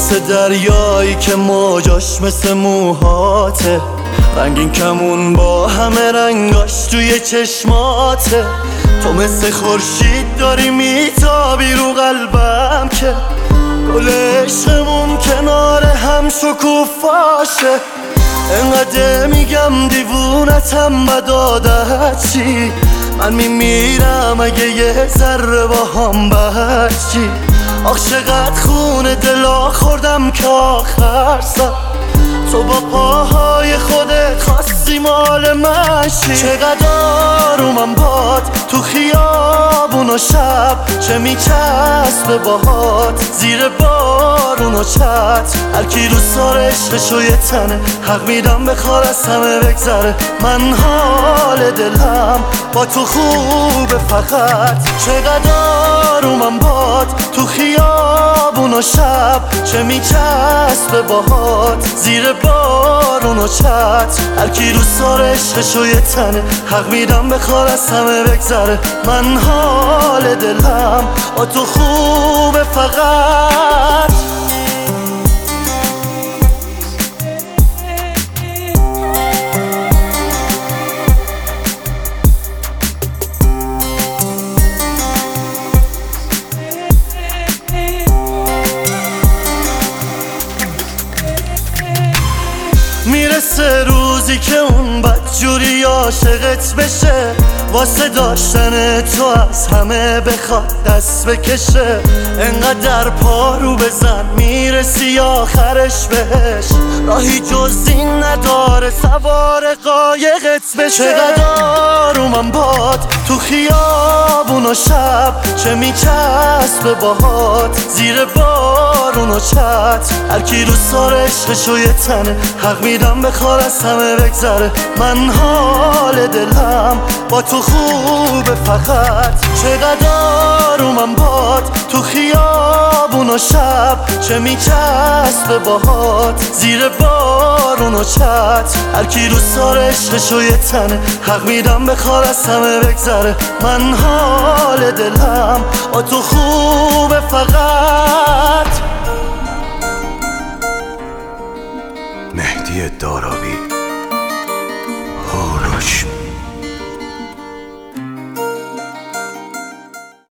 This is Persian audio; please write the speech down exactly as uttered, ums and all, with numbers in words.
مثل دریایی که موجاش مثل موهاته، رنگین کمون با همه رنگاش توی چشماته. تو مثل خورشید داری میتابی رو قلبم که گل عشقمون کنار هم شکوفاشه. انقدر میگم دیوونتم بد عادت چی، من میمیرم اگه یه ذره با هم بچی. آخ چقدر خون دلا خوردم که آخر سر تو با پاهای خودت خواستی مال من شی. چقدر آرومم باد تو خیابون و شب، چه میچسبه باهات زیر بارون و چت. هرکی رو سار عشقشو یه تنه، حق میدم بخوار از همه بگذره. من حال دلم با تو خوبه فقط. چقدر آرومم باد تو خیابون و شب، چه میچسبه باهات زیر بارون و چت. هرکی رو سار عشقشو یه تنه، حق میدم بخوار از همه بگذره. من حال دلم با تو خوبه فقط. میرسه روزی که اون بدجوری عاشقت بشه، واسه داشتن تو از همه بخواد دست بکشه. انقدر پارو بزن میرسی آخرش بهش، راهی جز این نداره سوار قایقت بشه. چقدر آرومم باد تو خیابون و شب، چه میچسبه باهات زیر بارون و چت. هرکی رو سار عشقشو یه تنه، حق میدم بخوار از همه بگذره. من حال دلم با تو خوبه فقط. چقدر آرومم باد تو خیابون و شب، چه میچسبه باهات زیر بارون و چت. هرکی رو سار عشقشو یه تنه، حق میدم بخوار از همه بگذره. من حال دلم با تو خوبه فقط. مهدی داراوی.